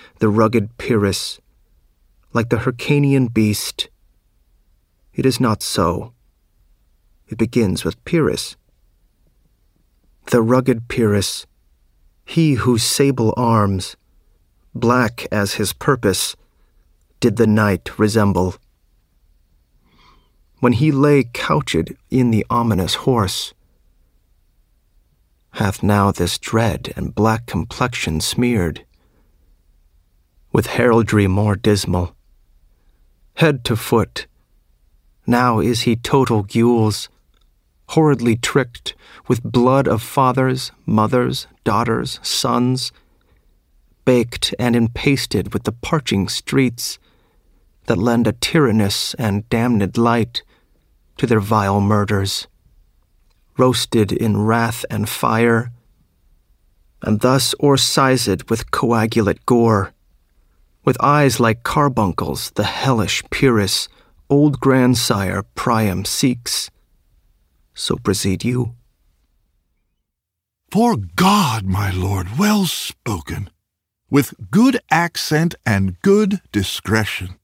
the rugged Pyrrhus, like the Hyrcanian beast. It is not so. It begins with Pyrrhus. The rugged Pyrrhus, he whose sable arms, black as his purpose, did the night resemble. When he lay couched in the ominous horse, hath now this dread and black complexion smeared, with heraldry more dismal. Head to foot, now is he total gules, horridly tricked with blood of fathers, mothers, daughters, sons, baked and empasted with the parching streets that lend a tyrannous and damned light to their vile murders, roasted in wrath and fire, and thus o'ersized with coagulate gore, with eyes like carbuncles the hellish Pyrrhus, old grandsire Priam seeks. So proceed you. For God, my lord, well spoken, with good accent and good discretion.